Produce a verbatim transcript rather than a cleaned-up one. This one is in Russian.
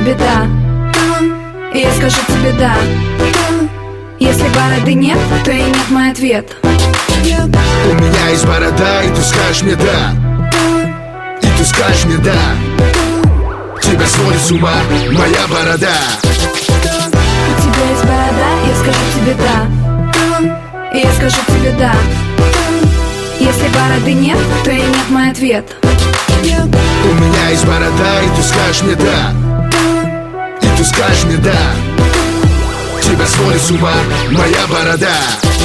тебе да, и я скажу тебе да. Если бороды нет, то и нет мой ответ. У меня есть борода, и ты скажешь мне да, и ты скажешь мне да. Тебя сводит с ума моя борода. У тебя есть борода, я скажу тебе да, и я скажу тебе да. Если бороды нет, то и нет мой ответ. У меня есть борода, и ты скажешь мне да, и ты скажешь мне да. Тебя сводит с ума моя борода.